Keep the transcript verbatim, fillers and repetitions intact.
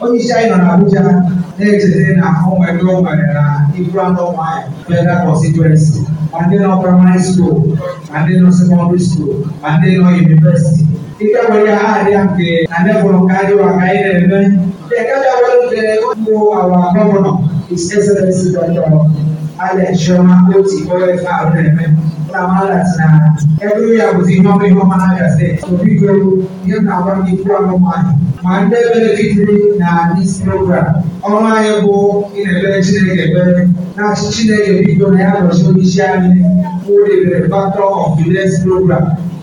onye isi anyị nọ n'Abuja na-echete na ụmụ ebe o nwere na Ibrahim Federal Constituency ma ndị nọ primary school ma ndị nọ secondary school ma ndị nọ university. Ike nwere ha adịa nke na ndị fọrọ ka anyị wa ka anyị na-eme nke kacha were nke bụ awa gọvanọ His Excellency Doctor Alex Chioma Oti Oyefa na-eme na malas na every year was ihe ọma ihe ọma na-aga steeti. So biko ihe na-agwa ndị ikwu anụmanụ ma ndị benefitiri na this program ọrụ anyị bụ ị na-ebere Chineke ebere na-achị Chineke biko na ya gọzie onye isi anyị who the factor of today's program.